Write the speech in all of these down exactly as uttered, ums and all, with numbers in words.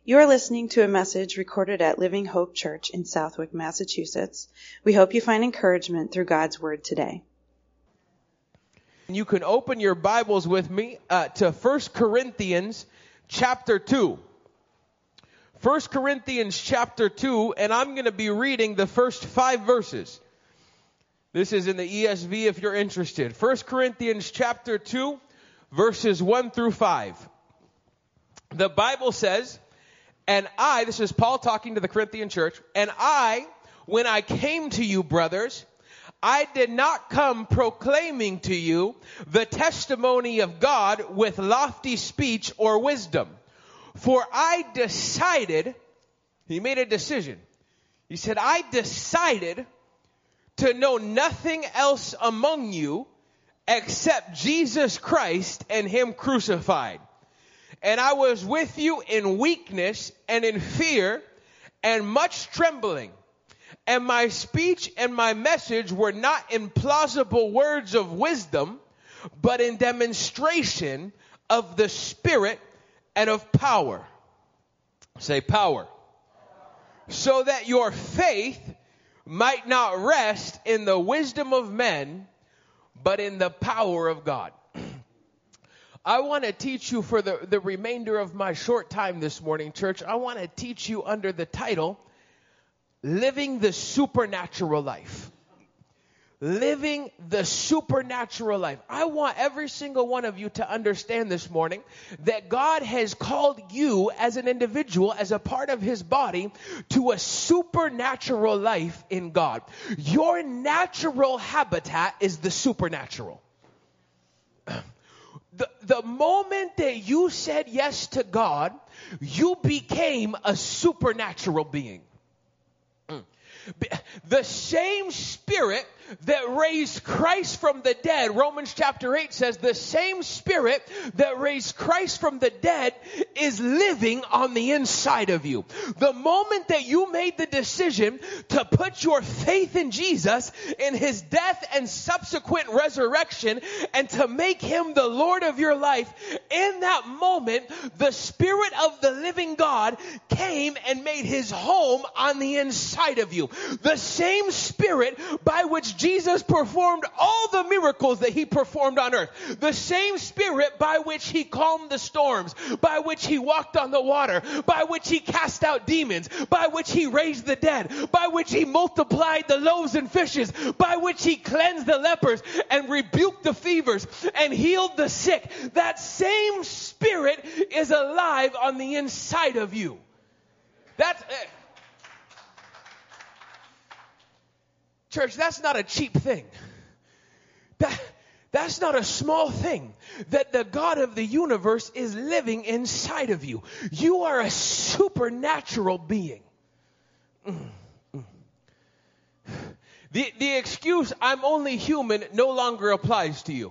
You are listening to a message recorded at Living Hope Church in Southwick, Massachusetts. We hope you find encouragement through God's Word today. You can open your Bibles with me uh, to First Corinthians chapter two. First Corinthians chapter two, and I'm going to be reading the first five verses. This is in the E S V if you're interested. First Corinthians chapter two, verses one through five. The Bible says, and I, this is Paul talking to the Corinthian church, and I, when I came to you, brothers, I did not come proclaiming to you the testimony of God with lofty speech or wisdom. For I decided, he made a decision. He said, I decided to know nothing else among you except Jesus Christ and Him crucified. And I was with you in weakness and in fear and much trembling. And my speech and my message were not in plausible words of wisdom, but in demonstration of the Spirit and of power. Say power. So that your faith might not rest in the wisdom of men, but in the power of God. I want to teach you for the, the remainder of my short time this morning, church. I want to teach you under the title, Living the Supernatural Life. Living the supernatural life. I want every single one of you to understand this morning that God has called you as an individual, as a part of His body, to a supernatural life in God. Your natural habitat is the supernatural. The, the moment that you said yes to God, you became a supernatural being. The same Spirit that raised Christ from the dead, Romans chapter eight says, the same Spirit that raised Christ from the dead is living on the inside of you. The moment that you made the decision to put your faith in Jesus, in His death and subsequent resurrection, and to make Him the Lord of your life, in that moment, the Spirit of the living God came and made His home on the inside of you. The same Spirit by which Jesus performed all the miracles that He performed on earth. The same Spirit by which He calmed the storms, by which He walked on the water, by which He cast out demons, by which He raised the dead, by which He multiplied the loaves and fishes, by which He cleansed the lepers and rebuked the fevers and healed the sick. That same Spirit is alive on the inside of you. That's it. Church, that's not a cheap thing. That, that's not a small thing. That the God of the universe is living inside of you. You are a supernatural being. Mm, mm. The, the excuse, I'm only human, no longer applies to you.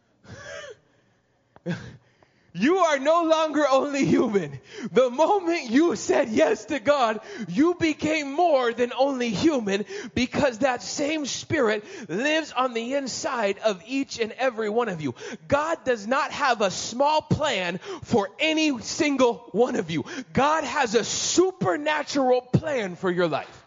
You are no longer only human. The moment you said yes to God, you became more than only human, because that same Spirit lives on the inside of each and every one of you. God does not have a small plan for any single one of you. God has a supernatural plan for your life.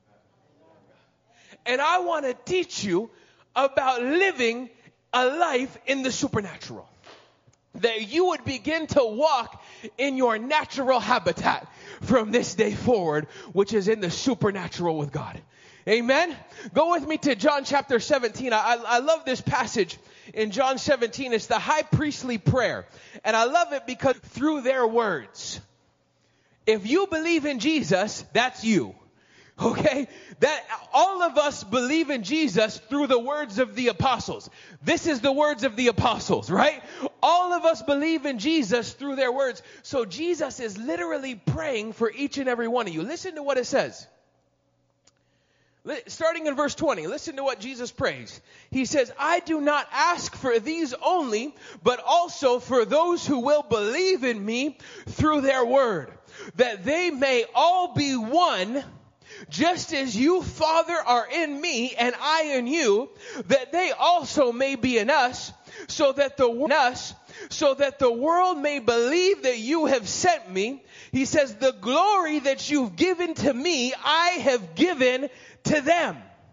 And I want to teach you about living a life in the supernatural. That you would begin to walk in your natural habitat from this day forward, which is in the supernatural with God. Amen? Go with me to John chapter seventeen. I, I love this passage in John seventeen. It's the high priestly prayer. And I love it because through their words. If you believe in Jesus, that's you. Okay? That all of us believe in Jesus through the words of the apostles. This is the words of the apostles, right? All of us believe in Jesus through their words. So Jesus is literally praying for each and every one of you. Listen to what it says. Starting in verse twenty, listen to what Jesus prays. He says, I do not ask for these only, but also for those who will believe in me through their word, that they may all be one, just as you, Father, are in me and I in you, that they also may be in us, so that the in us, so that the world may believe that you have sent me. He says, the glory that you've given to me, I have given to them,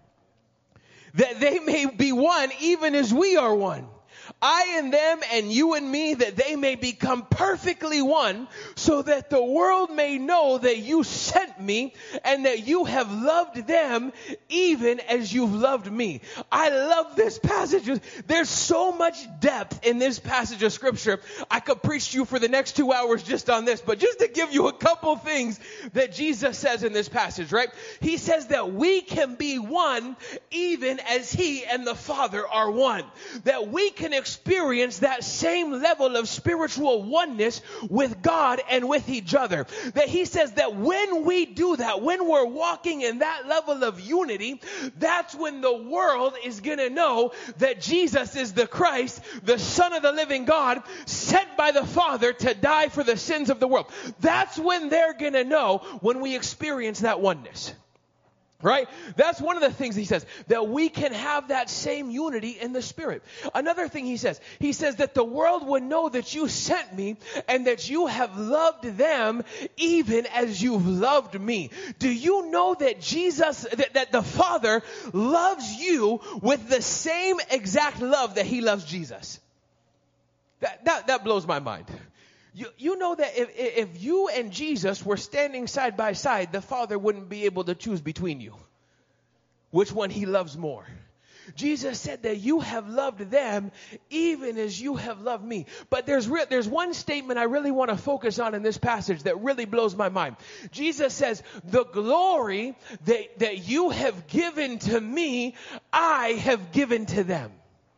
that they may be one even as we are one. I and them and you and me, that they may become perfectly one, so that the world may know that you sent me and that you have loved them even as you've loved me. I love this passage. There's so much depth in this passage of scripture. I could preach to you for the next two hours just on this, but just to give you a couple things that Jesus says in this passage, right? He says that we can be one even as he and the Father are one. That we can experience that same level of spiritual oneness with God and with each other. That he says that when we do that, when we're walking in that level of unity, that's when the world is going to know that Jesus is the Christ, the Son of the living God, sent by the Father to die for the sins of the world. That's when they're going to know, when we experience that oneness. Right? That's one of the things he says, that we can have that same unity in the Spirit. Another thing he says, he says that the world would know that you sent me and that you have loved them even as you've loved me. Do you know that Jesus, that, that the Father loves you with the same exact love that he loves Jesus? That, that, that blows my mind. You, you know that if, if you and Jesus were standing side by side, the Father wouldn't be able to choose between you which one he loves more. Jesus said that you have loved them even as you have loved me. But there's re- there's one statement I really want to focus on in this passage that really blows my mind. Jesus says, the glory that, that you have given to me, I have given to them.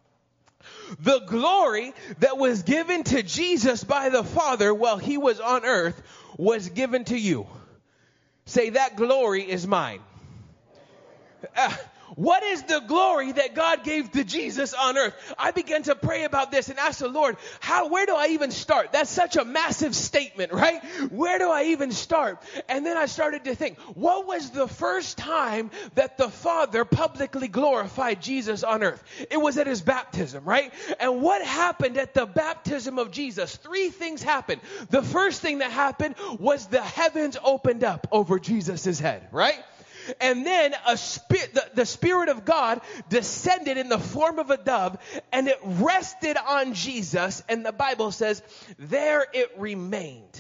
The glory that was given to Jesus by the Father while he was on earth was given to you. Say, that glory is mine. Uh, What is the glory that God gave to Jesus on earth? I began to pray about this and ask the Lord, how, where do I even start? That's such a massive statement, right? Where do I even start? And then I started to think, what was the first time that the Father publicly glorified Jesus on earth? It was at his baptism, right? And what happened at the baptism of Jesus? Three things happened. The first thing that happened was the heavens opened up over Jesus' head, right? And then a spirit, the, the Spirit of God descended in the form of a dove, and it rested on Jesus. And the Bible says, there it remained.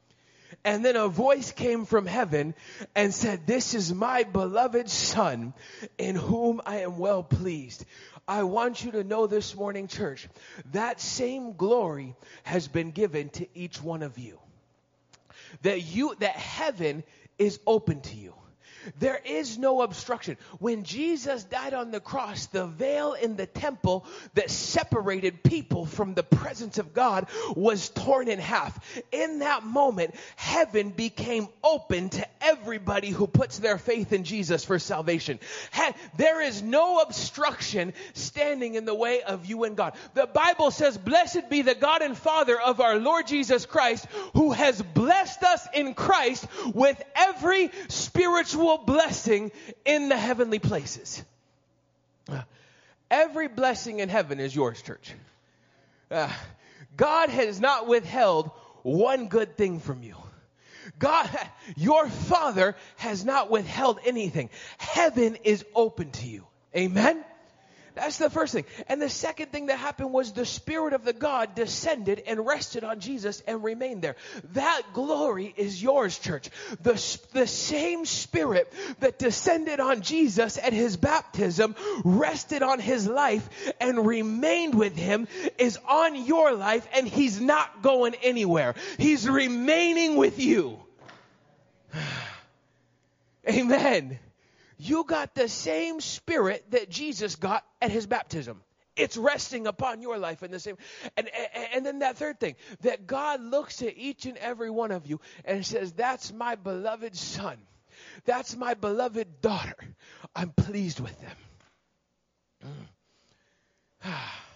And then a voice came from heaven and said, this is my beloved Son, in whom I am well pleased. I want you to know this morning, church, that same glory has been given to each one of you. That you, that heaven is open to you. There is no obstruction. When Jesus died on the cross, the veil in the temple that separated people from the presence of God was torn in half. In that moment, heaven became open to everybody who puts their faith in Jesus for salvation. There is no obstruction standing in the way of you and God. The Bible says, blessed be the God and Father of our Lord Jesus Christ, who has blessed us in Christ with every spiritual blessing in the heavenly places. Uh, every blessing in heaven is yours, church. Uh, God has not withheld one good thing from you. God, your Father has not withheld anything. Heaven is open to you. Amen? That's the first thing. And the second thing that happened was the Spirit of the God descended and rested on Jesus and remained there. That glory is yours, church. The, the same Spirit that descended on Jesus at his baptism, rested on his life, and remained with him is on your life, and he's not going anywhere. He's remaining with you. Amen. You got the same Spirit that Jesus got at his baptism. It's resting upon your life in the same. And, and, and then that third thing, that God looks at each and every one of you and says, that's my beloved son. That's my beloved daughter. I'm pleased with them. Mm.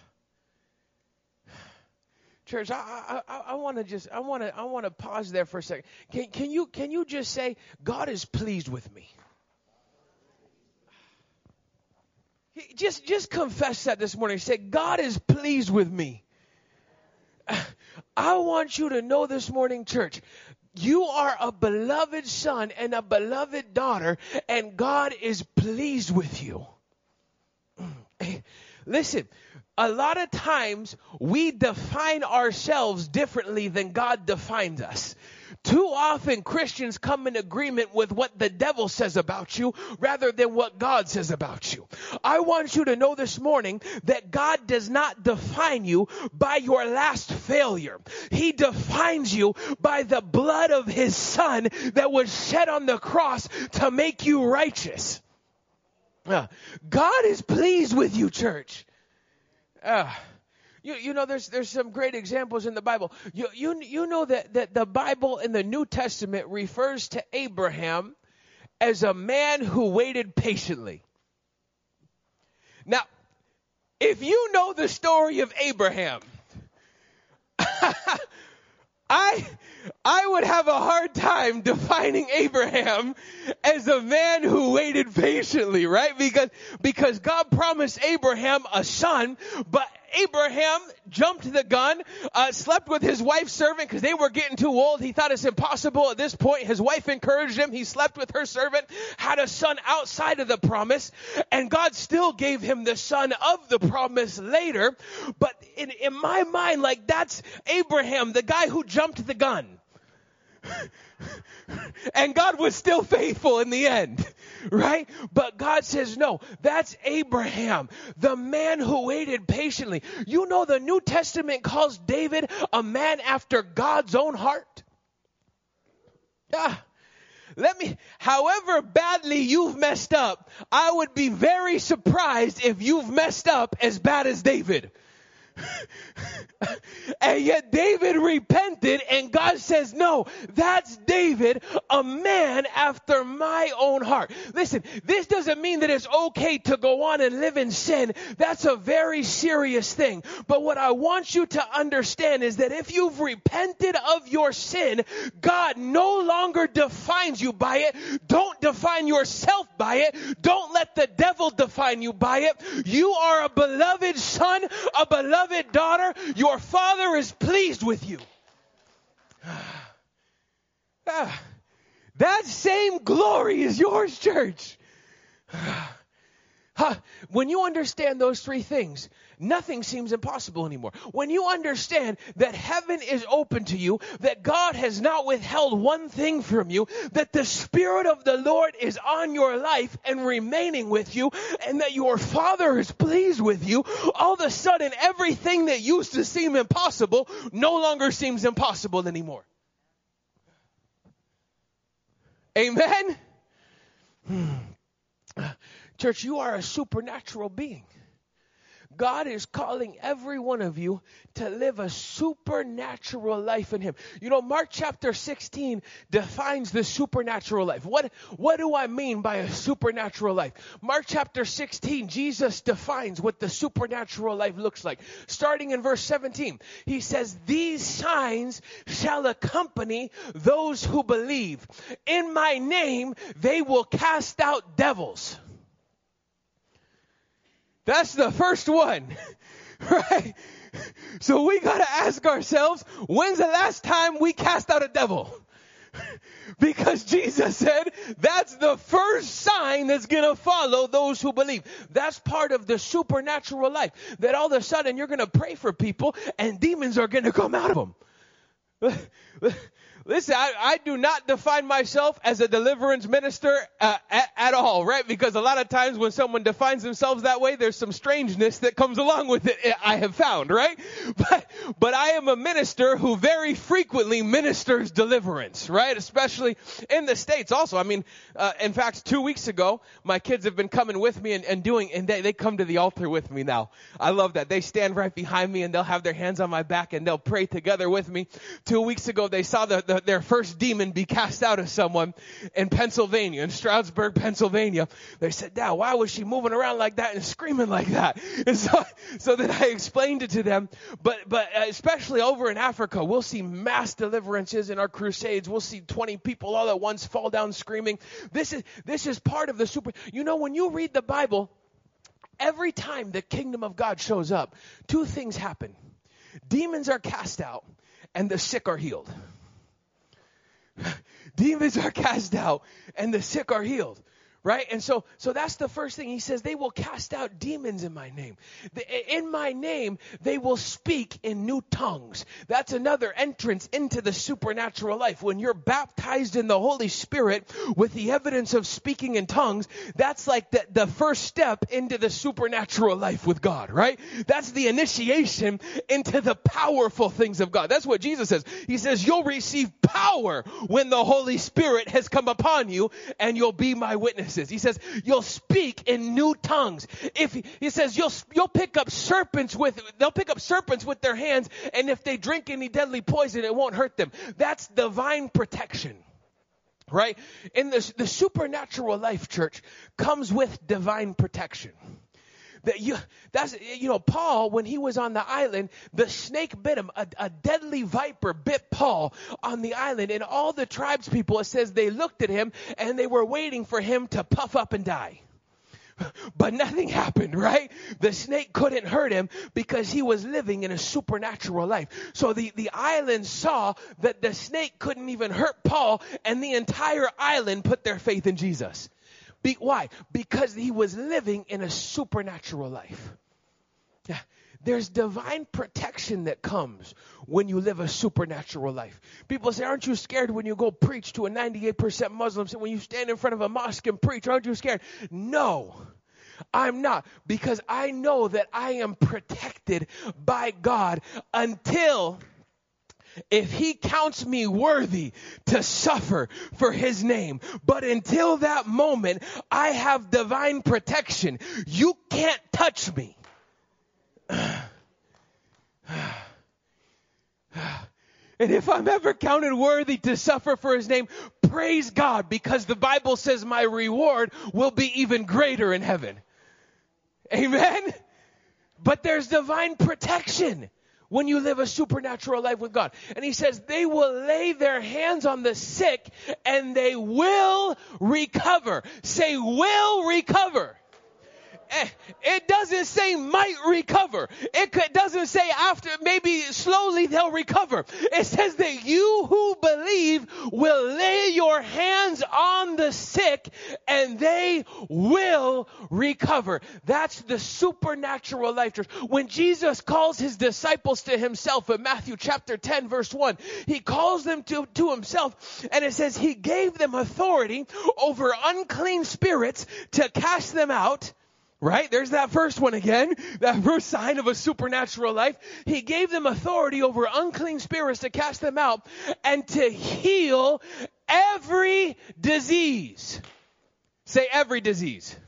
Church, I I, I want to just I want to I want to pause there for a second. Can can you can you just say, God is pleased with me? Just, just confess that this morning. Say, God is pleased with me. I want you to know this morning, church, you are a beloved son and a beloved daughter, and God is pleased with you. Listen, a lot of times we define ourselves differently than God defines us. Too often Christians come in agreement with what the devil says about you rather than what God says about you. I want you to know this morning that God does not define you by your last failure. He defines you by the blood of his son that was shed on the cross to make you righteous. Uh, God is pleased with you, church. Uh, You, you know, there's there's some great examples in the Bible. You you you know that, that the Bible in the New Testament refers to Abraham as a man who waited patiently. Now, if you know the story of Abraham, I I would have a hard time defining Abraham as a man who waited patiently, right? Because because God promised Abraham a son, but Abraham jumped the gun, uh, slept with his wife's servant because they were getting too old. He thought it's impossible at this point. His wife encouraged him. He slept with her servant, had a son outside of the promise, and God still gave him the son of the promise later. But in, in my mind, like, that's Abraham, the guy who jumped the gun. And God was still faithful in the end, right? But God says, no, that's Abraham, the man who waited patiently. You know, the New Testament calls David a man after God's own heart. Ah, let me, however badly you've messed up, I would be very surprised if you've messed up as bad as David. And yet David repented, and God says, no, that's David, a man after my own heart. Listen, this doesn't mean that it's okay to go on and live in sin. That's a very serious thing. But what I want you to understand is that if you've repented of your sin, God no longer defines you by it. Don't define yourself by it. Don't let the devil define you by it. You are a beloved son, a beloved daughter. Your Father is pleased with you. Ah, that same glory is yours, church. Ah, when you understand those three things, nothing seems impossible anymore. When you understand that heaven is open to you, that God has not withheld one thing from you, that the Spirit of the Lord is on your life and remaining with you, and that your Father is pleased with you, all of a sudden everything that used to seem impossible no longer seems impossible anymore. Amen? Hmm. Church, you are a supernatural being. God is calling every one of you to live a supernatural life in him. You know, Mark chapter sixteen defines the supernatural life. What, what do I mean by a supernatural life? Mark chapter sixteen, Jesus defines what the supernatural life looks like. Starting in verse seventeen, he says, these signs shall accompany those who believe. In my name, they will cast out devils. That's the first one, right? So we got to ask ourselves, when's the last time we cast out a devil? Because Jesus said that's the first sign that's going to follow those who believe. That's part of the supernatural life, that all of a sudden you're going to pray for people and demons are going to come out of them. Listen, I, I do not define myself as a deliverance minister uh, at, at all, right? Because a lot of times when someone defines themselves that way, there's some strangeness that comes along with it, I have found, right? But, but I am a minister who very frequently ministers deliverance, right? Especially in the States also. I mean, uh, in fact, two weeks ago, my kids have been coming with me and, and doing, and they, they come to the altar with me now. I love that. They stand right behind me and they'll have their hands on my back and they'll pray together with me. Two weeks ago, they saw the, the their first demon be cast out of someone in Pennsylvania, in Stroudsburg, Pennsylvania. They said, Dad, why was she moving around like that and screaming like that? And so, so then I explained it to them. But, but especially over in Africa, we'll see mass deliverances in our crusades. We'll see twenty people all at once fall down screaming. This is, this is part of the super, you know, when you read the Bible, every time the kingdom of God shows up, two things happen. demons are cast out and the sick are healed. Demons are cast out and the sick are healed. Right? And so, so that's the first thing. He says, they will cast out demons in my name. The, in my name, they will speak in new tongues. That's another entrance into the supernatural life. When you're baptized in the Holy Spirit with the evidence of speaking in tongues, that's like the, the first step into the supernatural life with God, right? That's the initiation into the powerful things of God. That's what Jesus says. He says, you'll receive power when the Holy Spirit has come upon you, and you'll be my witnesses. He says, you'll speak in new tongues. If he says, you'll, you'll pick up serpents with, they'll pick up serpents with their hands. And if they drink any deadly poison, it won't hurt them. That's divine protection, right? In the, the supernatural life, church, comes with divine protection. That you, that's, you know, Paul, when he was on the island, the snake bit him. A, a deadly viper bit Paul on the island. And all the tribes people, it says they looked at him and they were waiting for him to puff up and die. But nothing happened, right? The snake couldn't hurt him because he was living in a supernatural life. So the, the island saw that the snake couldn't even hurt Paul, and the entire island put their faith in Jesus. Be, why? Because he was living in a supernatural life. Yeah. There's divine protection that comes when you live a supernatural life. People say, aren't you scared when you go preach to a ninety-eight percent Muslim? When you stand in front of a mosque and preach, aren't you scared? No, I'm not. Because I know that I am protected by God until... if he counts me worthy to suffer for his name. But until that moment, I have divine protection. You can't touch me. And if I'm ever counted worthy to suffer for his name, praise God, because the Bible says my reward will be even greater in heaven. Amen? But there's divine protection when you live a supernatural life with God. And he says they will lay their hands on the sick and they will recover. Say, will recover. It doesn't say might recover. It doesn't say after, maybe slowly they'll recover. It says that you who believe will lay your hands on the sick and they will recover. That's the supernatural life, church. When Jesus calls his disciples to himself in Matthew chapter ten, verse one, he calls them to, to himself, and it says he gave them authority over unclean spirits to cast them out. Right? There's that first one again. That first sign of a supernatural life. He gave them authority over unclean spirits to cast them out and to heal every disease. Say every disease.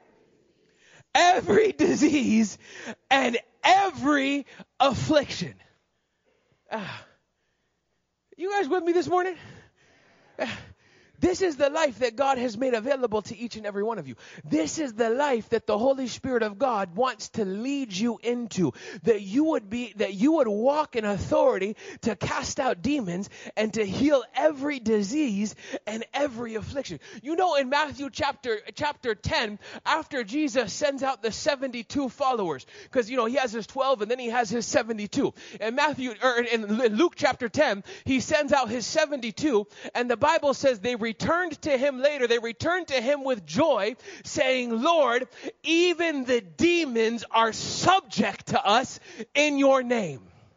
Every disease and every affliction. Ah. You guys with me this morning? Ah. This is the life that God has made available to each and every one of you. This is the life that the Holy Spirit of God wants to lead you into. That you would be, that you would walk in authority to cast out demons and to heal every disease and every affliction. You know, in Matthew chapter, chapter ten, after Jesus sends out the seventy-two followers, because, you know, he has his twelve and then he has his seventy-two. In Matthew, or in Luke chapter ten, he sends out his seventy-two, and the Bible says they returned to him later. They returned to him with joy, saying, Lord, even the demons are subject to us in your name.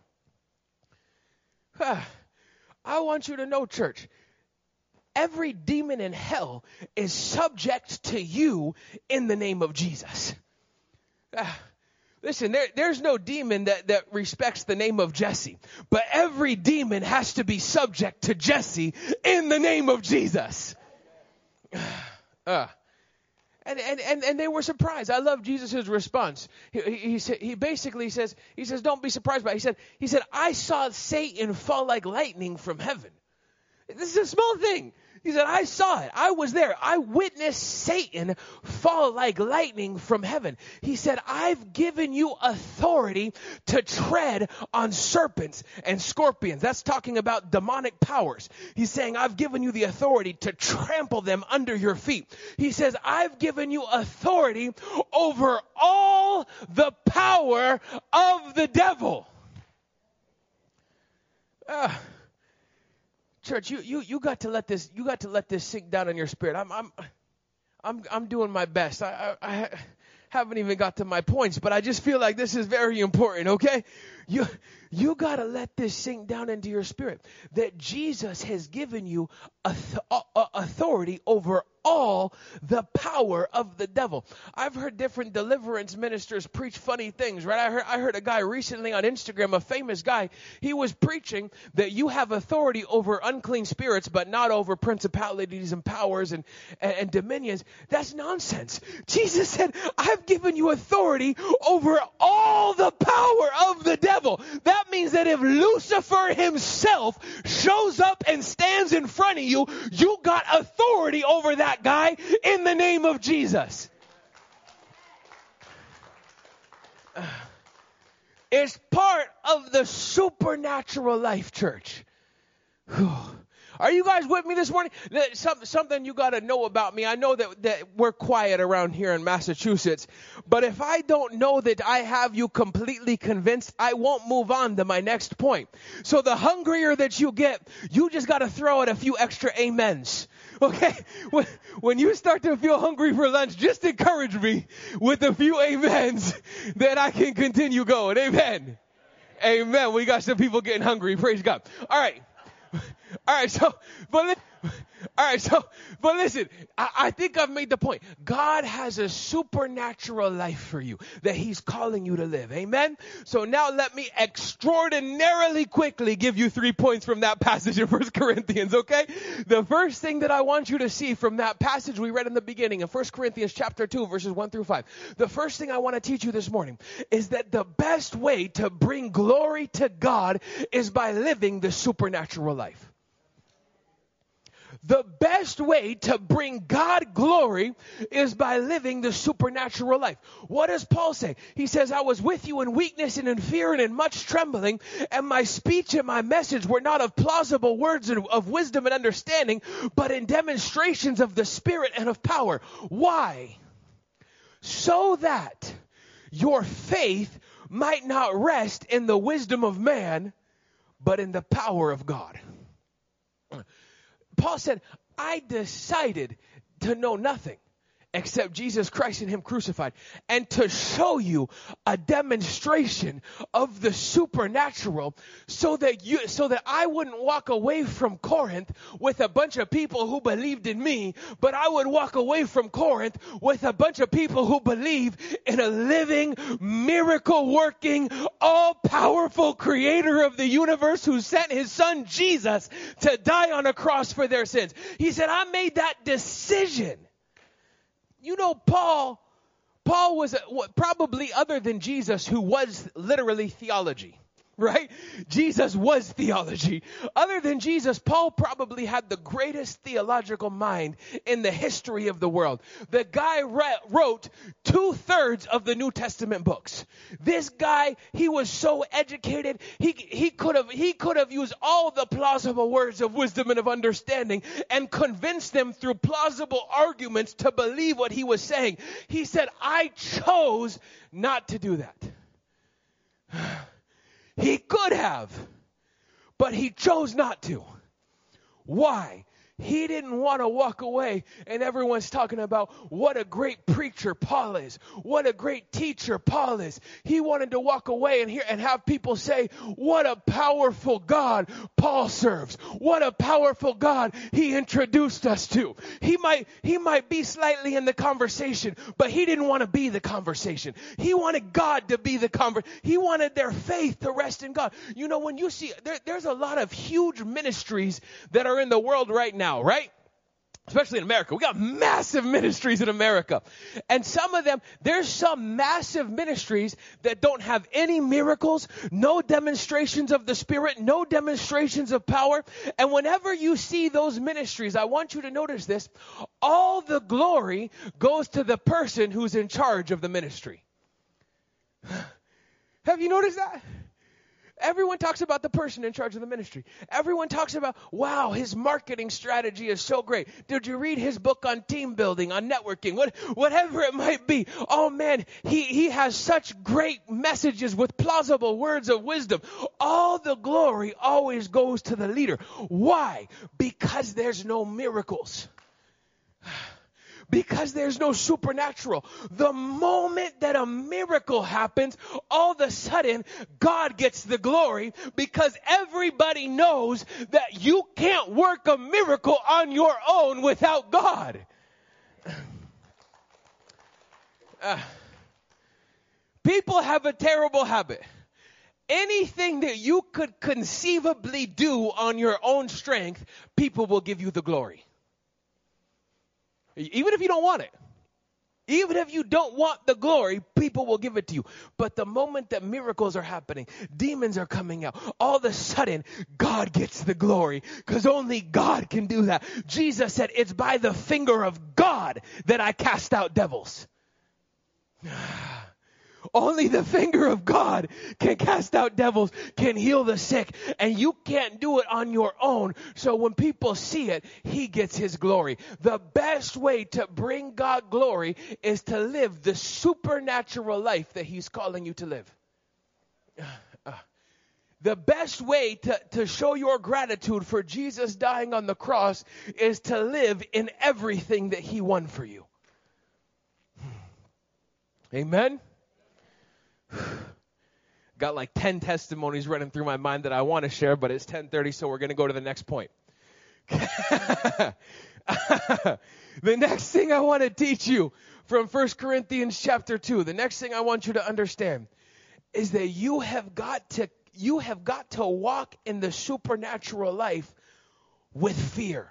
I want you to know, church, every demon in hell is subject to you in the name of Jesus. Listen, there, there's no demon that, that respects the name of Jesse. But every demon has to be subject to Jesse in the name of Jesus. Uh, and, and, and, and they were surprised. I love Jesus' response. He, he, he, he basically says, he says, don't be surprised by it. He said, he said, I saw Satan fall like lightning from heaven. This is a small thing. He said, I saw it. I was there. I witnessed Satan fall like lightning from heaven. He said, I've given you authority to tread on serpents and scorpions. That's talking about demonic powers. He's saying, I've given you the authority to trample them under your feet. He says, I've given you authority over all the power of the devil. Uh, church, you, you, you got to let this, you got to let this sink down in your spirit. I'm, I'm, I'm, I'm doing my best. I, I, I haven't even got to my points, but I just feel like this is very important. Okay. You, you got to let this sink down into your spirit that Jesus has given you authority over all the power of the devil. I've heard different deliverance ministers preach funny things, right? I heard, I heard a guy recently on Instagram, a famous guy. He was preaching that you have authority over unclean spirits, but not over principalities and powers and, and, and dominions. That's nonsense. Jesus said, I've given you authority over all the power of the devil. That means that if Lucifer himself shows up and stands in front of you, you got authority over that guy in the name of Jesus. It's part of the supernatural life, church. Are you guys with me this morning? Something you got to know about me. I know that, that we're quiet around here in Massachusetts, but if I don't know that I have you completely convinced, I won't move on to my next point. So the hungrier that you get, you just got to throw out a few extra amens. Okay? When, when you start to feel hungry for lunch, just encourage me with a few amens that I can continue going. Amen. Amen. We got some people getting hungry. Praise God. All right. All right, so, but, li- all right, so, but listen, I, I think I've made the point. God has a supernatural life for you that he's calling you to live. Amen? So now let me extraordinarily quickly give you three points from that passage in First Corinthians, okay? The first thing that I want you to see from that passage we read in the beginning in First Corinthians chapter two, verses one through five. The first thing I want to teach you this morning is that the best way to bring glory to God is by living the supernatural life. The best way to bring God glory is by living the supernatural life. What does Paul say? He says, I was with you in weakness and in fear and in much trembling, and my speech and my message were not of plausible words of wisdom and understanding, but in demonstrations of the Spirit and of power. Why? So that your faith might not rest in the wisdom of man, but in the power of God. Paul said, I decided to know nothing except Jesus Christ and him crucified, and to show you a demonstration of the supernatural so that you, so that I wouldn't walk away from Corinth with a bunch of people who believed in me, but I would walk away from Corinth with a bunch of people who believe in a living, miracle working, all powerful creator of the universe who sent his son Jesus to die on a cross for their sins. He said, I made that decision. You know, Paul, Paul was a, probably other than Jesus, who was literally theology, right? Jesus was theology. Other than Jesus, Paul probably had the greatest theological mind in the history of the world. The guy re- wrote two-thirds of the New Testament books. This guy, he was so educated, he he could have he could have used all the plausible words of wisdom and of understanding and convinced them through plausible arguments to believe what he was saying. He said, I chose not to do that. He could have, but he chose not to. Why? He didn't want to walk away and everyone's talking about what a great preacher Paul is. What a great teacher Paul is. He wanted to walk away and hear and have people say, what a powerful God Paul serves. What a powerful God he introduced us to. He might, he might be slightly in the conversation, but he didn't want to be the conversation. He wanted God to be the conversation. He wanted their faith to rest in God. You know, when you see, there, there's a lot of huge ministries that are in the world right now. Now, right? Especially in America. We got massive ministries in America. And some of them, there's some massive ministries that don't have any miracles, no demonstrations of the Spirit, no demonstrations of power. And whenever you see those ministries, I want you to notice this, all the glory goes to the person who's in charge of the ministry. Have you noticed that? Everyone talks about the person in charge of the ministry. Everyone talks about, wow, his marketing strategy is so great. Did you read his book on team building, on networking, what, whatever it might be? Oh man, he, he has such great messages with plausible words of wisdom. All the glory always goes to the leader. Why? Because there's no miracles. Because there's no supernatural. The moment that a miracle happens, all of a sudden, God gets the glory because everybody knows that you can't work a miracle on your own without God. Uh, people have a terrible habit. Anything that you could conceivably do on your own strength, people will give you the glory. Even if you don't want it. Even if you don't want the glory, people will give it to you. But the moment that miracles are happening, demons are coming out, all of a sudden, God gets the glory. Because only God can do that. Jesus said, it's by the finger of God that I cast out devils. Only the finger of God can cast out devils, can heal the sick, and you can't do it on your own. So when people see it, he gets his glory. The best way to bring God glory is to live the supernatural life that he's calling you to live. Uh, the best way to, to show your gratitude for Jesus dying on the cross is to live in everything that he won for you. Amen? Got like ten testimonies running through my mind that I want to share, but it's ten thirty, so we're going to go to the next point. The next thing I want to teach you from First Corinthians chapter two, the next thing I want you to understand is that you have got to you have got to walk in the supernatural life with fear.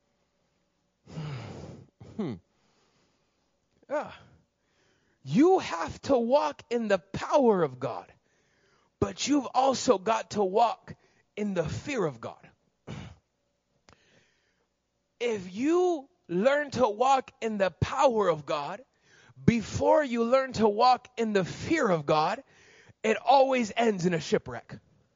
Hmm. Ah. You have to walk in the power of God, but you've also got to walk in the fear of God. If you learn to walk in the power of God before you learn to walk in the fear of God, it always ends in a shipwreck.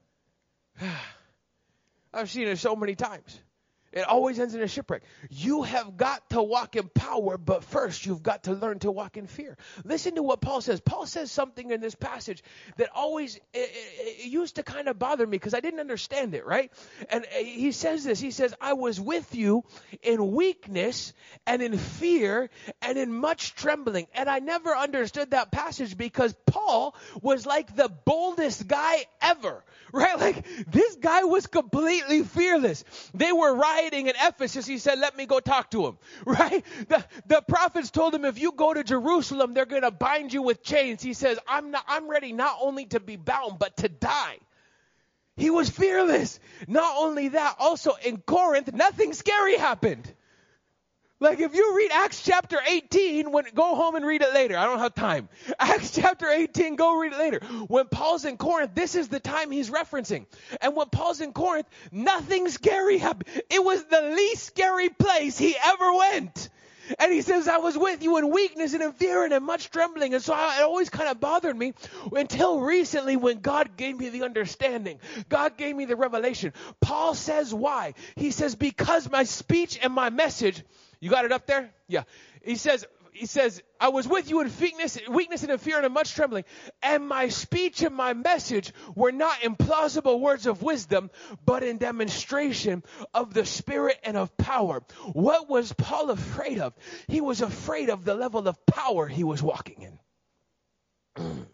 I've seen it so many times. It always ends in a shipwreck. You have got to walk in power, but first you've got to learn to walk in fear. Listen to what Paul says. Paul says something in this passage that always, it, it, it used to kind of bother me because I didn't understand it, right? And he says this. He says, I was with you in weakness and in fear and in much trembling. And I never understood that passage because Paul was like the boldest guy ever, right? Like this guy was completely fearless. They were rioting in Ephesus. He said, let me go talk to him, right? The, the prophets told him, if you go to Jerusalem, they're going to bind you with chains. He says, I'm not, I'm ready not only to be bound, but to die. He was fearless. Not only that, also in Corinth, nothing scary happened. Like if you read Acts chapter eighteen, when go home and read it later. I don't have time. Acts chapter eighteen, go read it later. When Paul's in Corinth, this is the time he's referencing. And when Paul's in Corinth, nothing scary happened. It was the least scary place he ever went. And he says, I was with you in weakness and in fear and in much trembling. And so I, it always kind of bothered me until recently when God gave me the understanding. God gave me the revelation. Paul says why? He says, because my speech and my message, you got it up there? Yeah. He says, he says, I was with you in weakness, weakness and in fear and in much trembling. And my speech and my message were not in plausible words of wisdom, but in demonstration of the Spirit and of power. What was Paul afraid of? He was afraid of the level of power he was walking in.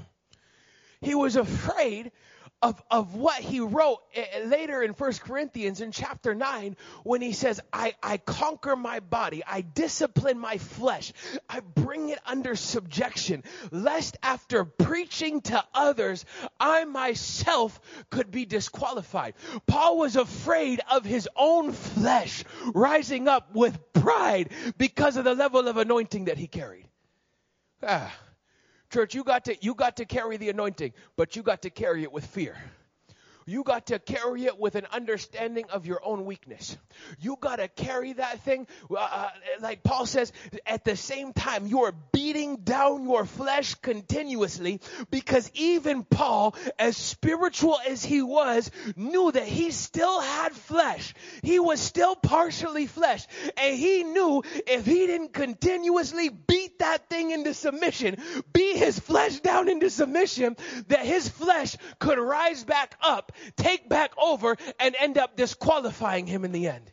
He was afraid Of, of what he wrote later in First Corinthians in chapter nine when he says, I, I conquer my body, I discipline my flesh, I bring it under subjection, lest after preaching to others, I myself could be disqualified. Paul was afraid of his own flesh rising up with pride because of the level of anointing that he carried. Ah. Church, you got to you got to carry the anointing, but you got to carry it with fear. You got to carry it with an understanding of your own weakness. You got to carry that thing, uh, like Paul says, at the same time you are beating down your flesh continuously, because even Paul, as spiritual as he was, knew that he still had flesh. He was still partially flesh. And he knew if he didn't continuously beat that thing into submission, beat his flesh down into submission, that his flesh could rise back up, take back over, and end up disqualifying him in the end.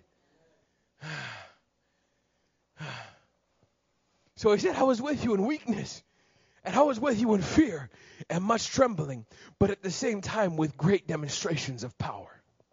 So he said, I was with you in weakness, and I was with you in fear and much trembling, but at the same time with great demonstrations of power.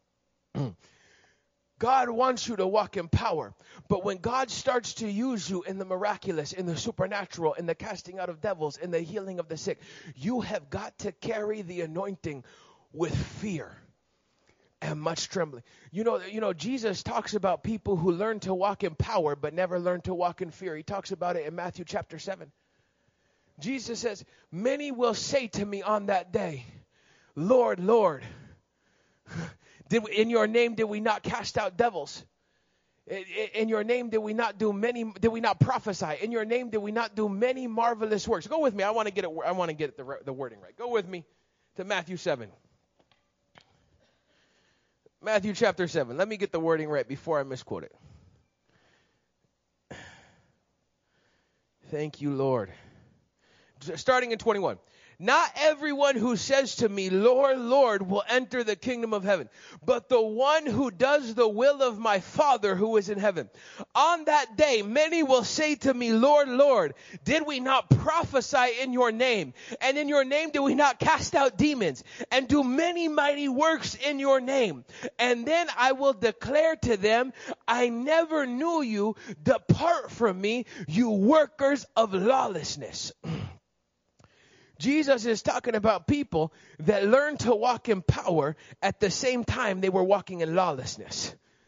God wants you to walk in power, but when God starts to use you in the miraculous, in the supernatural, in the casting out of devils, in the healing of the sick, you have got to carry the anointing with fear and much trembling. You know, you know, Jesus talks about people who learn to walk in power but never learn to walk in fear. He talks about it in Matthew chapter seven. Jesus says, many will say to me on that day, Lord, Lord, did we, in your name did we not cast out devils? In, in your name did we not do many? Did we not prophesy? In your name did we not do many marvelous works? Go with me. I want to get it. I want to get the the wording right. Go with me to Matthew seven. Matthew chapter seven. Let me get the wording right before I misquote it. Thank you, Lord. Starting in twenty-one. Not everyone who says to me, Lord, Lord, will enter the kingdom of heaven, but the one who does the will of my Father who is in heaven. On that day, many will say to me, Lord, Lord, did we not prophesy in your name? And in your name did we not cast out demons and do many mighty works in your name? And then I will declare to them, I never knew you. Depart from me, you workers of lawlessness. Jesus is talking about people that learned to walk in power at the same time they were walking in lawlessness.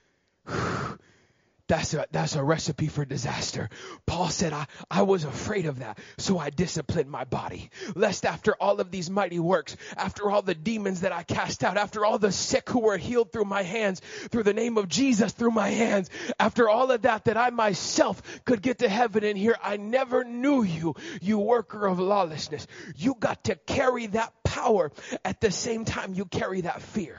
That's a, that's a recipe for disaster. Paul said, I, I was afraid of that, so I disciplined my body. Lest after all of these mighty works, after all the demons that I cast out, after all the sick who were healed through my hands, through the name of Jesus, through my hands, after all of that, that I myself could get to heaven and hear, I never knew you, you worker of lawlessness. You got to carry that power at the same time you carry that fear.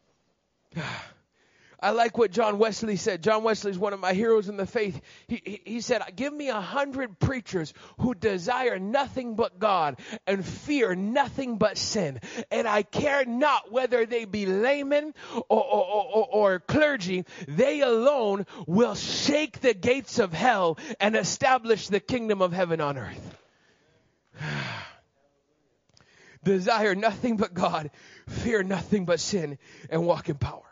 I like what John Wesley said. John Wesley is one of my heroes in the faith. He, he, he said, give me a hundred preachers who desire nothing but God and fear nothing but sin. And I care not whether they be laymen or, or, or, or clergy. They alone will shake the gates of hell and establish the kingdom of heaven on earth. Desire nothing but God, fear nothing but sin, and walk in power.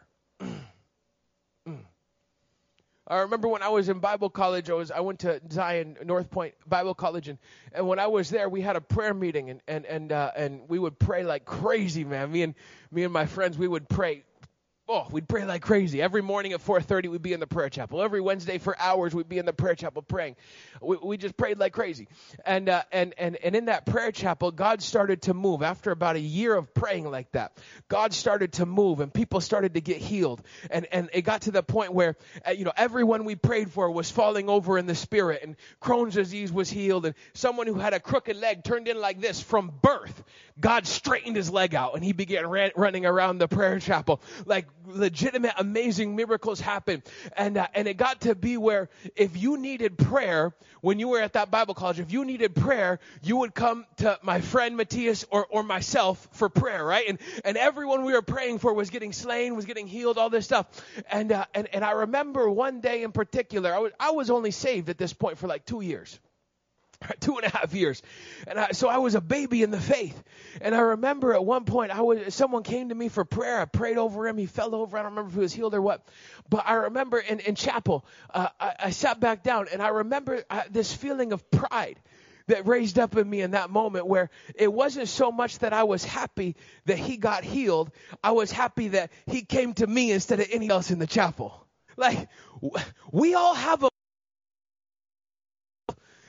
I remember when I was in Bible college, I was I went to Zion North Point Bible College, and, and when I was there, we had a prayer meeting, and and and uh, and we would pray like crazy, man. Me and me and my friends, we would pray. Oh, we'd pray like crazy. Every morning at four thirty, we'd be in the prayer chapel. Every Wednesday for hours, we'd be in the prayer chapel praying. We, we just prayed like crazy. And, uh, and, and, and in that prayer chapel, God started to move. After about a year of praying like that, God started to move and people started to get healed. And, and it got to the point where, uh, you know, everyone we prayed for was falling over in the spirit, and Crohn's disease was healed. And someone who had a crooked leg turned in like this from birth, God straightened his leg out and he began ran, running around the prayer chapel. Like, legitimate, amazing miracles happen. And uh, and it got to be where if you needed prayer, when you were at that Bible college, if you needed prayer, you would come to my friend Matthias or, or myself for prayer, right? And and everyone we were praying for was getting slain, was getting healed, all this stuff. And uh, and, and I remember one day in particular, I was, I was only saved at this point for like two years. Two and a half years. And I, so I was a baby in the faith. And I remember at one point, I was, someone came to me for prayer. I prayed over him. He fell over. I don't remember if he was healed or what. But I remember in, in chapel, uh, I, I sat back down and I remember uh, this feeling of pride that raised up in me in that moment, where it wasn't so much that I was happy that he got healed. I was happy that he came to me instead of anyone else in the chapel. Like, we all have a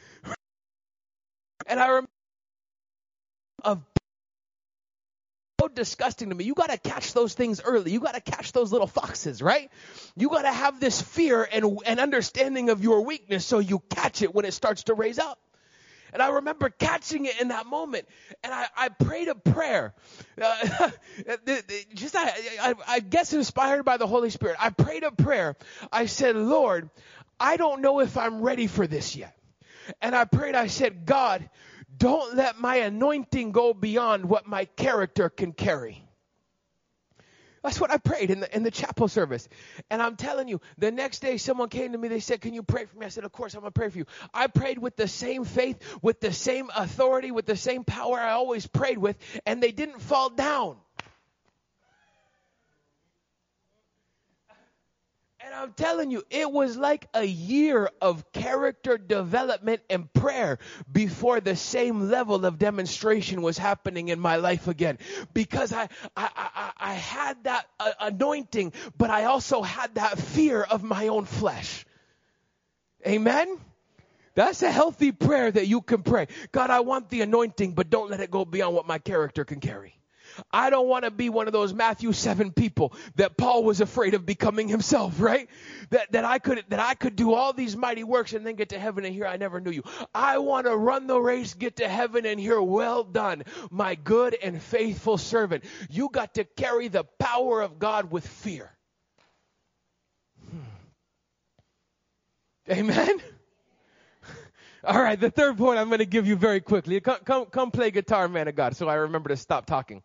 And I remember of disgusting to me. You got to catch those things early. You got to catch those little foxes, right? You got to have this fear and, and understanding of your weakness so you catch it when it starts to raise up. And I remember catching it in that moment. And I, I prayed a prayer. Uh, just, I, I, I guess inspired by the Holy Spirit. I prayed a prayer. I said, Lord, I don't know if I'm ready for this yet. And I prayed, I said, God, don't let my anointing go beyond what my character can carry. That's what I prayed in the in the chapel service. And I'm telling you, the next day someone came to me, they said, can you pray for me? I said, of course, I'm going to pray for you. I prayed with the same faith, with the same authority, with the same power I always prayed with, and they didn't fall down. And I'm telling you, it was like a year of character development and prayer before the same level of demonstration was happening in my life again. Because I I, I, I had that uh, anointing, but I also had that fear of my own flesh. Amen? That's a healthy prayer that you can pray. God, I want the anointing, but don't let it go beyond what my character can carry. I don't want to be one of those Matthew seven people that Paul was afraid of becoming himself, right? That that I could that I could do all these mighty works and then get to heaven and hear I never knew you. I want to run the race, get to heaven and hear well done, my good and faithful servant. You got to carry the power of God with fear. Hmm. Amen? All right, the third point I'm going to give you very quickly. Come, come, come play guitar, man of God, so I remember to stop talking.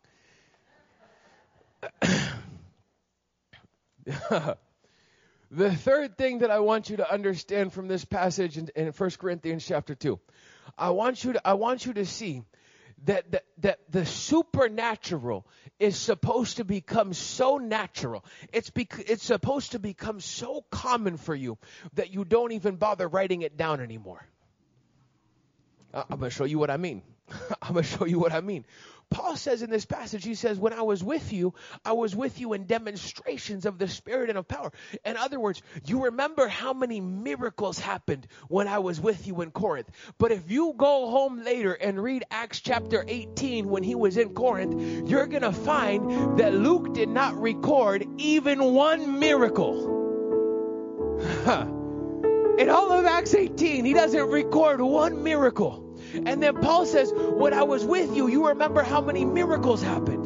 The third thing that I want you to understand from this passage in, in First Corinthians chapter two, I want you to I want you to see that, that that the supernatural is supposed to become so natural. It's bec- it's supposed to become so common for you that you don't even bother writing it down anymore. Uh, I'm going to show you what I mean. I'm going to show you what I mean. Paul says in this passage, he says, when I was with you, I was with you in demonstrations of the Spirit and of power. In other words, you remember how many miracles happened when I was with you in Corinth. But if you go home later and read Acts chapter eighteen when he was in Corinth, you're going to find that Luke did not record even one miracle. In all of Acts eighteen, he doesn't record one miracle. And then Paul says, when I was with you, you remember how many miracles happened.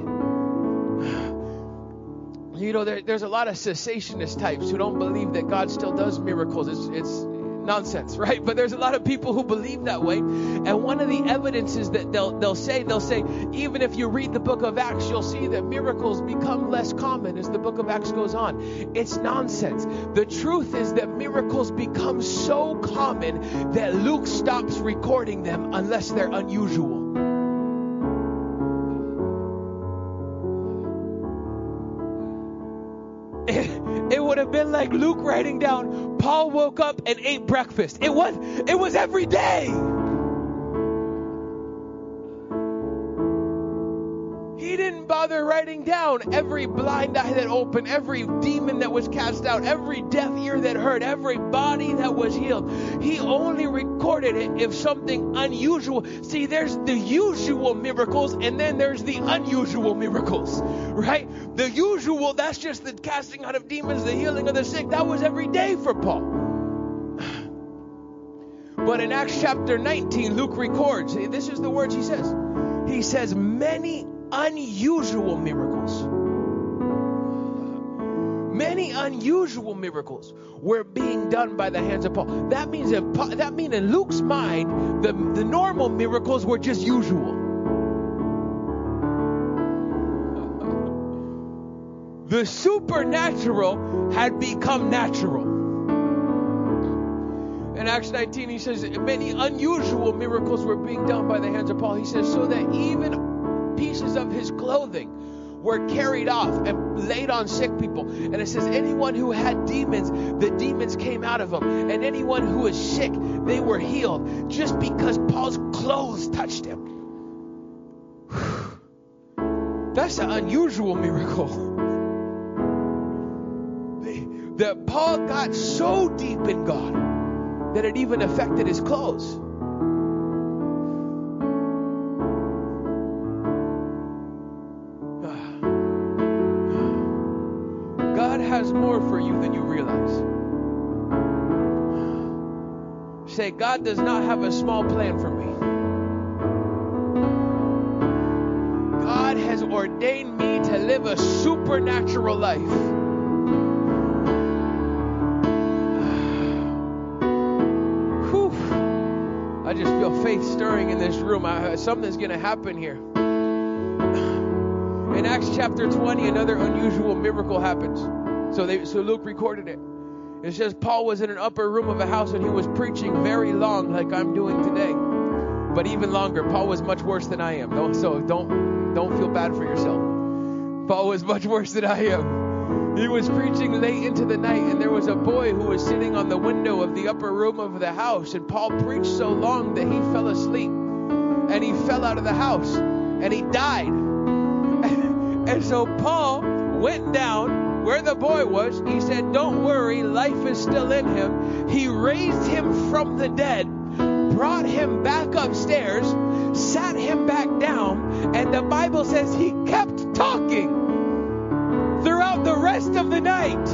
You know, there, there's a lot of cessationist types who don't believe that God still does miracles. It's, it's nonsense, right? But there's a lot of people who believe that way. And one of the evidences that they'll they'll say, they'll say, even if you read the book of Acts, you'll see that miracles become less common as the book of Acts goes on. It's nonsense. The truth is that miracles become so common that Luke stops recording them unless they're unusual. It would have been like Luke writing down, Paul woke up and ate breakfast. It was, it was every day. He didn't bother writing down every blind eye that opened, every demon that was cast out, every deaf ear that heard, every body that was healed. He only recorded it if something unusual. See, there's the usual miracles and then there's the unusual miracles, right? The usual, that's just the casting out of demons, the healing of the sick. That was every day for Paul. But in Acts chapter nineteen, Luke records, this is the words he says. He says, many unusual miracles. Many unusual miracles were being done by the hands of Paul. That means that, that means in Luke's mind, the, the normal miracles were just usual. The supernatural had become natural. In Acts nineteen, he says, many unusual miracles were being done by the hands of Paul. He says, so that even pieces of his clothing were carried off and laid on sick people. And it says, anyone who had demons, the demons came out of them. And anyone who was sick, they were healed. Just because Paul's clothes touched him. That's an unusual miracle. That Paul got so deep in God that it even affected his clothes. Say, God does not have a small plan for me. God has ordained me to live a supernatural life. Whew. I just feel faith stirring in this room. I, something's going to happen here. In Acts chapter twenty, another unusual miracle happens. So they, so Luke recorded it. It says Paul was in an upper room of a house and he was preaching very long, like I'm doing today. But even longer. Paul was much worse than I am. Don't, so don't don't feel bad for yourself. Paul was much worse than I am. He was preaching late into the night, and there was a boy who was sitting on the window of the upper room of the house. And Paul preached so long that he fell asleep, and he fell out of the house, and he died. And so Paul went down where the boy was. He said, don't worry, life is still in him. He raised him from the dead, brought him back upstairs, sat him back down, and the Bible says he kept talking throughout the rest of the night.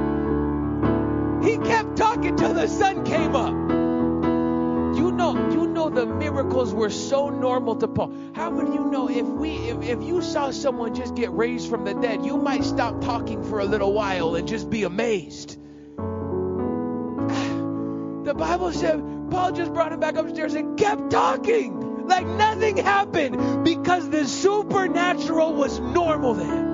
He kept talking till the sun came up. You know, you know the miracles were so normal to Paul. How many of you know if we, if, if you saw someone just get raised from the dead, you might stop talking for a little while and just be amazed. The Bible said Paul just brought him back upstairs and kept talking like nothing happened because the supernatural was normal to him.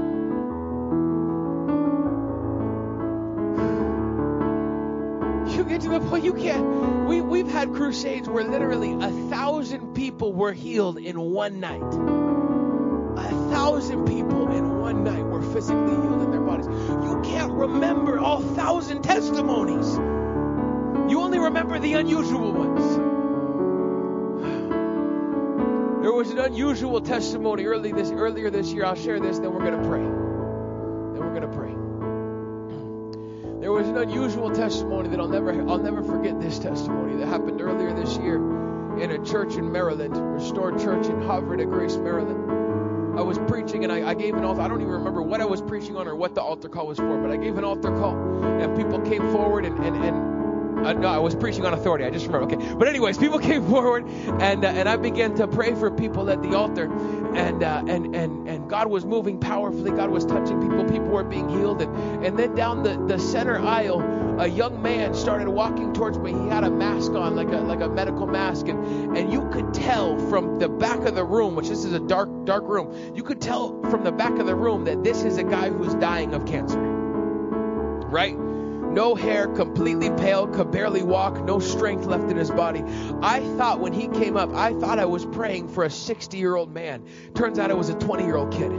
You get to the point you can't. We, we've had crusades where literally a thousand people were healed in one night. A thousand people in one night were physically healed in their bodies. You can't remember all thousand testimonies. You only remember the unusual ones. There was an unusual testimony early this earlier this year. I'll share this, then we're going to pray. Then we're going to pray. There was an unusual testimony that I'll never I'll never forget this testimony that happened earlier this year in a church in Maryland, Restored Church in Harvard at Grace, Maryland. I was preaching and I, I gave an altar. I don't even remember what I was preaching on or what the altar call was for, but I gave an altar call and people came forward and and, and Uh, no, I was preaching on authority. I just remember. Okay, but anyways, people came forward, and uh, and I began to pray for people at the altar, and uh, and and and God was moving powerfully. God was touching people. People were being healed, and and then down the, the center aisle, a young man started walking towards me. He had a mask on, like a like a medical mask, and and you could tell from the back of the room, which this is a dark dark room, you could tell from the back of the room that this is a guy who's dying of cancer, right? No hair, completely pale, could barely walk, no strength left in his body. I thought when he came up, I thought I was praying for a sixty-year-old man. Turns out it was a twenty-year-old kid.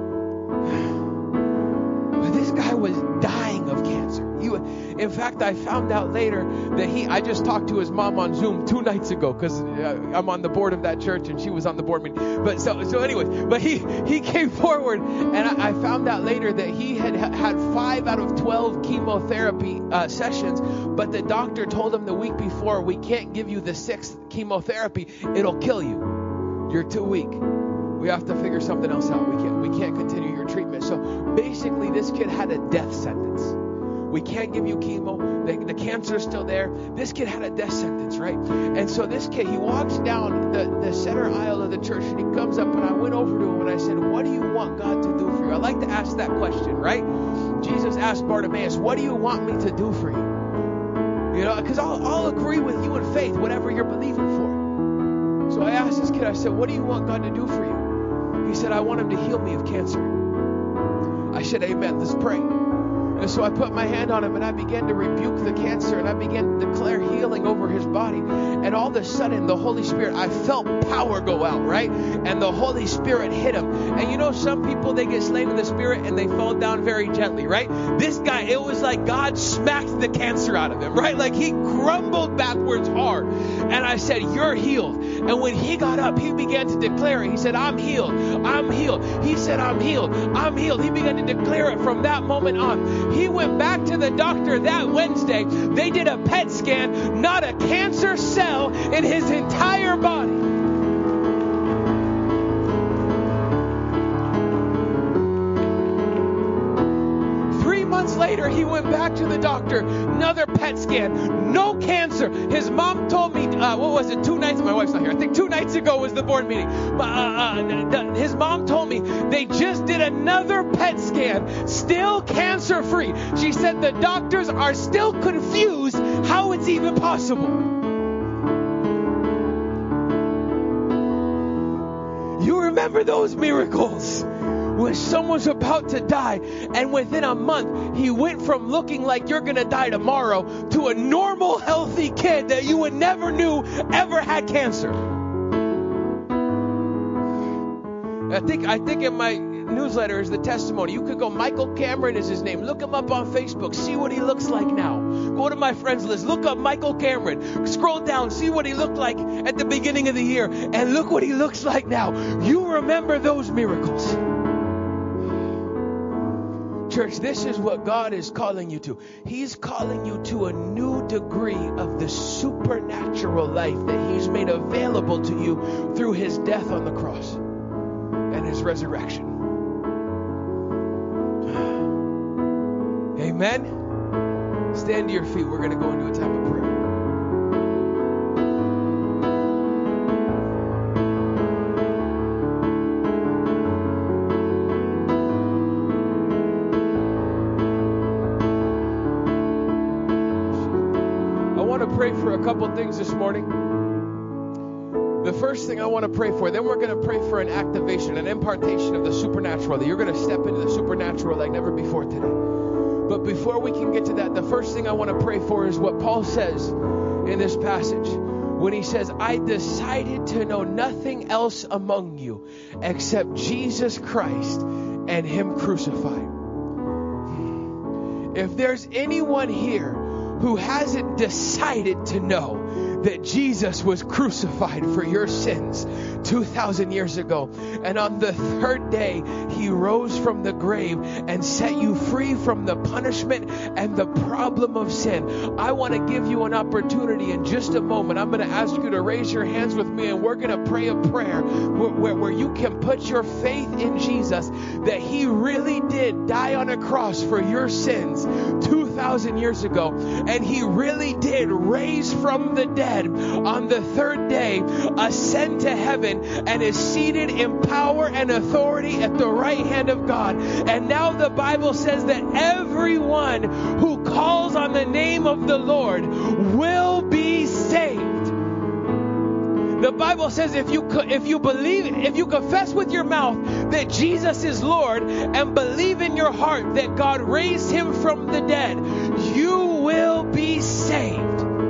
But this guy was dying of cancer. He, in fact, I found out later that he, I just talked to his mom on Zoom two nights ago because uh, I'm on the board of that church and she was on the board meeting. But so, so anyways, but he, he came forward and I, I found out later that he had had five out of twelve chemotherapy uh, sessions, but the doctor told him the week before, we can't give you the sixth chemotherapy. It'll kill you. You're too weak. We have to figure something else out. We can't, we can't continue your treatment. So basically this kid had a death sentence. We can't give you chemo. The, the cancer is still there. This kid had a death sentence, right? And so this kid, he walks down the, the center aisle of the church and he comes up and I went over to him and I said, what do you want God to do for you? I like to ask that question, right? Jesus asked Bartimaeus, what do you want me to do for you? You know, because I'll, I'll agree with you in faith, whatever you're believing for. So I asked this kid, I said, what do you want God to do for you? He said, I want him to heal me of cancer. I said, amen, let's pray. And so I put my hand on him and I began to rebuke the cancer and I began to declare healing over his body. And all of a sudden, the Holy Spirit, I felt power go out, right? And the Holy Spirit hit him. And you know, some people, they get slain in the Spirit and they fall down very gently, right? This guy, it was like God smacked the cancer out of him, right? Like he crumbled backwards hard. And I said, you're healed. And when he got up, he began to declare it. He said, I'm healed. I'm healed. He said, I'm healed. I'm healed. He began to declare it from that moment on. He went back to the doctor that Wednesday. They did a P E T scan, not a cancer cell in his entire body. Three months later, later, he went back to the doctor, another P E T scan, no cancer. His mom told me, uh, what was it, two nights, my wife's not here, I think two nights ago was the board meeting. Uh, uh, the, his mom told me they just did another P E T scan, still cancer-free. She said the doctors are still confused how it's even possible. You remember those miracles when someone's about to die, and within a month, he went from looking like you're going to die tomorrow to a normal, healthy kid that you would never knew ever had cancer. I think I think in my newsletter is the testimony. You could go, Michael Cameron is his name. Look him up on Facebook. See what he looks like now. Go to my friends list. Look up Michael Cameron. Scroll down. See what he looked like at the beginning of the year. And look what he looks like now. You remember those miracles. Church, this is what God is calling you to. He's calling you to a new degree of the supernatural life that He's made available to you through His death on the cross and His resurrection. Amen? Stand to your feet. We're going to go into a time of prayer. I want to pray for a couple things this morning. The first thing I want to pray for, then we're going to pray for an activation, an impartation of the supernatural, that you're going to step into the supernatural like never before today. But before we can get to that, the first thing I want to pray for is what Paul says in this passage when he says, I decided to know nothing else among you except Jesus Christ and Him crucified. If there's anyone here who hasn't decided to know that Jesus was crucified for your sins two thousand years ago, and on the third day He rose from the grave and set you free from the punishment and the problem of sin, I want to give you an opportunity in just a moment. I'm going to ask you to raise your hands with me, and we're going to pray a prayer where, where, where you can put your faith in Jesus, that He really did die on a cross for your sins two thousand years ago, and He really did raise from the dead on the third day, ascend to heaven, and is seated in power and authority at the right hand of God. And now the Bible says that everyone who calls on the name of the Lord will be saved. The Bible says if you if you believe, if you confess with your mouth that Jesus is Lord and believe in your heart that God raised Him from the dead, you will be saved.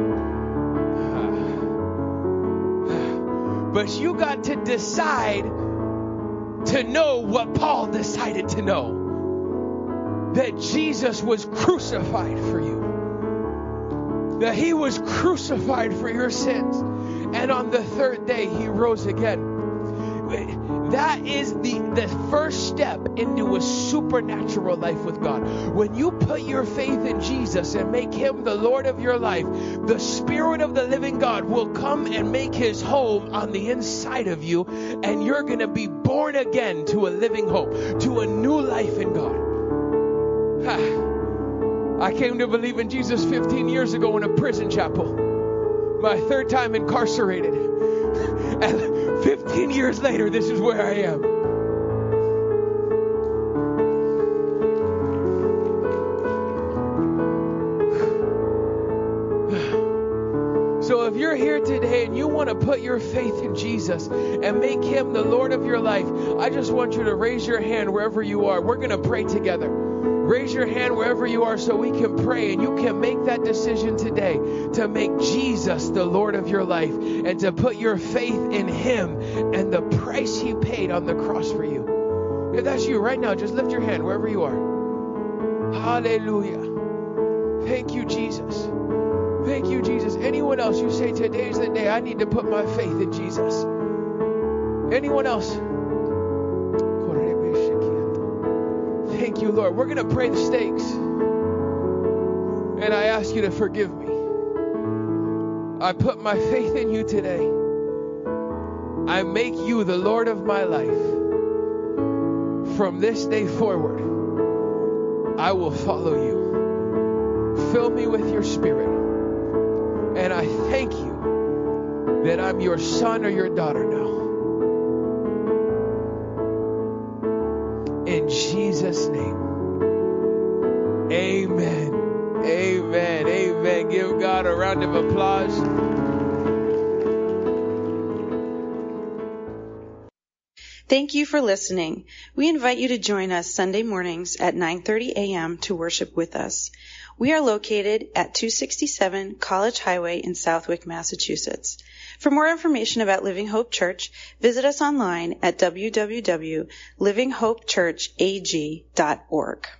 But you got to decide to know what Paul decided to know. That Jesus was crucified for you. That He was crucified for your sins. And on the third day, He rose again. That is the, the first step into a supernatural life with God. When you put your faith in Jesus and make Him the Lord of your life, the Spirit of the living God will come and make His home on the inside of you, and you're going to be born again to a living hope, to a new life in God. I came to believe in Jesus fifteen years ago in a prison chapel. My third time incarcerated. And fifteen years later, this is where I am. So if you're here today and you want to put your faith in Jesus and make Him the Lord of your life, I just want you to raise your hand wherever you are. We're going to pray together. Raise your hand wherever you are so we can pray, and you can make that decision today to make Jesus the Lord of your life and to put your faith in Him and the price He paid on the cross for you. If that's you right now, just lift your hand wherever you are. Hallelujah. Thank you, Jesus. Thank you, Jesus. Anyone else, you say today's the day I need to put my faith in Jesus. Anyone else? Thank you, Lord. We're going to pray the stakes. And I ask you to forgive me. I put my faith in you today. I make you the Lord of my life. From this day forward, I will follow you. Fill me with your Spirit. And I thank you that I'm your son or your daughter now. In Jesus' name. Amen. Amen. Amen. Give God a round of applause. Thank you for listening. We invite you to join us Sunday mornings at nine thirty a.m. to worship with us. We are located at two sixty-seven College Highway in Southwick, Massachusetts. For more information about Living Hope Church, visit us online at w w w dot living hope church a g dot org.